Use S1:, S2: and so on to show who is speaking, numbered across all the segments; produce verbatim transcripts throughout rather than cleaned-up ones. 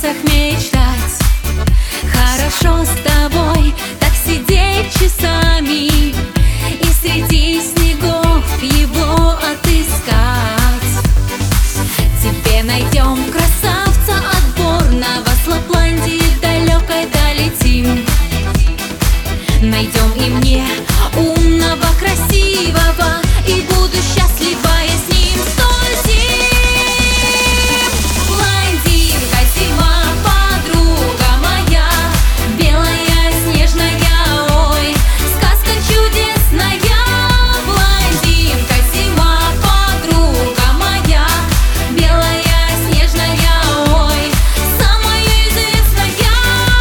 S1: небесах мечтать. Хорошо с тобой так сидеть часами и среди снегов его отыскать. Тебе найдем красавца отборного, с Лапландии далекой долетим. Найдем и мне умного, красивого, и буду счастлива я с ним сто зим. Блондинка зима, подруга моя, белая, снежная, ой, сказка чудесная. Блондинка зима, подруга моя, белая, снежная, ой, самая известная,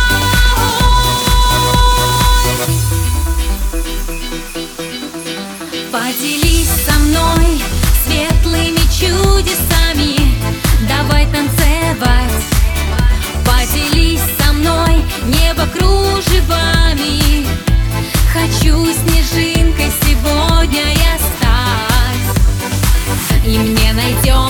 S1: ой. Поделись со мной светлыми чудесами, давай танцевать. Поделись со мной небо кружевами, хочу снежинкой сегодня я стать. И мне найдем